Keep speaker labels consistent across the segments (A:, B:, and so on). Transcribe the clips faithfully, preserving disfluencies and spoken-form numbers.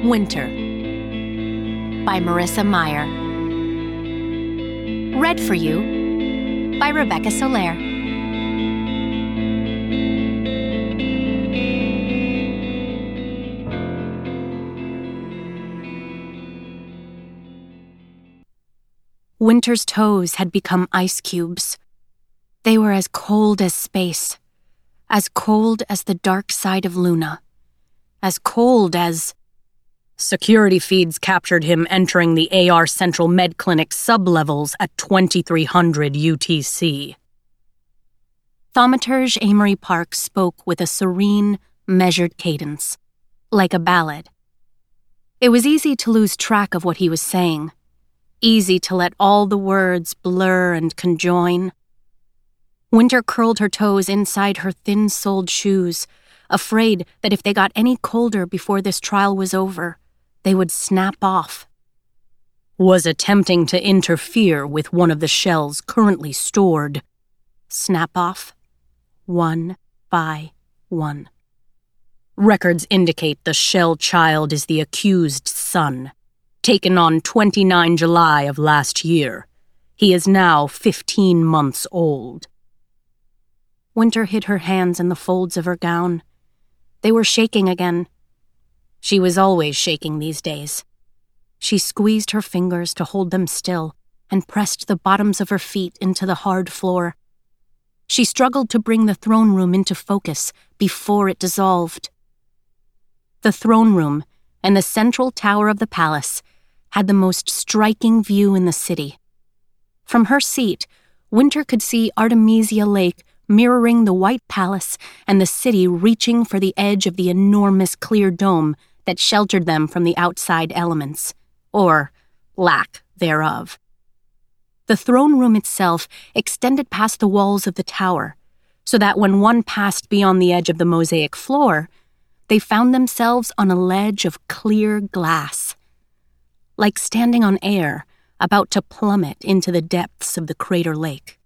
A: Winter by Marissa Meyer. Read for you by Rebecca Soler. Winter's toes had become ice cubes. They were as cold as space, as cold as the dark side of Luna, as cold as... Security feeds captured him entering the A R Central Med Clinic sublevels at twenty-three hundred U T C. Thaumaturge Amory Park spoke with a serene, measured cadence, like a ballad. It was easy to lose track of what he was saying, easy to let all the words blur and conjoin. Winter curled her toes inside her thin-soled shoes, afraid that if they got any colder before this trial was over, they would snap off. Was attempting to interfere with one of the shells currently stored. Snap off, one by one. Records indicate the shell child is the accused son, taken on the twenty-ninth of July of last year. He is now fifteen months old. Winter hid her hands in the folds of her gown. They were shaking again. She was always shaking these days. She squeezed her fingers to hold them still and pressed the bottoms of her feet into the hard floor. She struggled to bring the throne room into focus before it dissolved. The throne room and the central tower of the palace had the most striking view in the city. From her seat, Winter could see Artemisia Lake mirroring the White Palace and the city reaching for the edge of the enormous clear dome that sheltered them from the outside elements, or lack thereof. The throne room itself extended past the walls of the tower, so that when one passed beyond the edge of the mosaic floor, they found themselves on a ledge of clear glass, like standing on air about to plummet into the depths of the crater lake.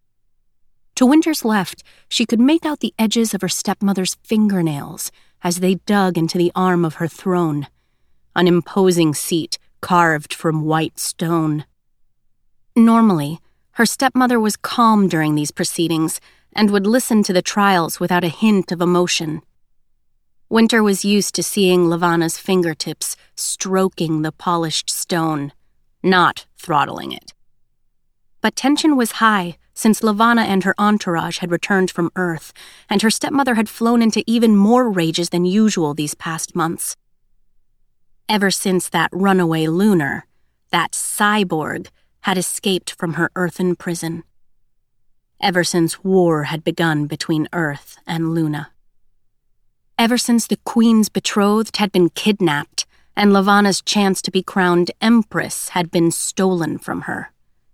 A: To Winter's left, she could make out the edges of her stepmother's fingernails as they dug into the arm of her throne, an imposing seat carved from white stone. Normally, her stepmother was calm during these proceedings and would listen to the trials without a hint of emotion. Winter was used to seeing Levana's fingertips stroking the polished stone, not throttling it. But tension was high since Levana and her entourage had returned from Earth, and her stepmother had flown into even more rages than usual these past months. Ever since that runaway lunar, that cyborg, had escaped from her earthen prison. Ever since war had begun between Earth and Luna. Ever since the Queen's betrothed had been kidnapped, and Levana's chance to be crowned Empress had been stolen from her.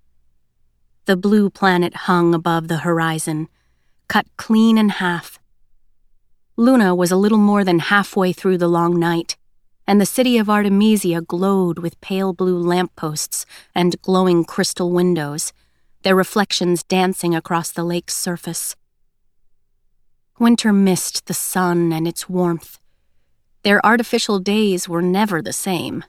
A: The blue planet hung above the horizon, cut clean in half. Luna was a little more than halfway through the long night, and the city of Artemisia glowed with pale blue lampposts and glowing crystal windows, their reflections dancing across the lake's surface. Winter missed the sun and its warmth. Their artificial days were never the same.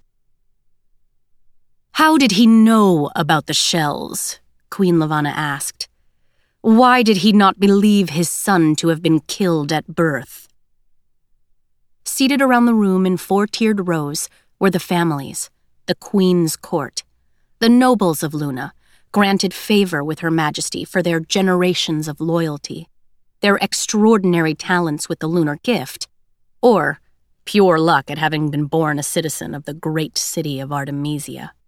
A: "How did he know about the shells?" Queen Levana asked. "Why did he not believe his son to have been killed at birth?" Seated around the room in four-tiered rows were the families, the Queen's court, the nobles of Luna, granted favor with Her Majesty for their generations of loyalty, their extraordinary talents with the lunar gift, or pure luck at having been born a citizen of the great city of Artemisia.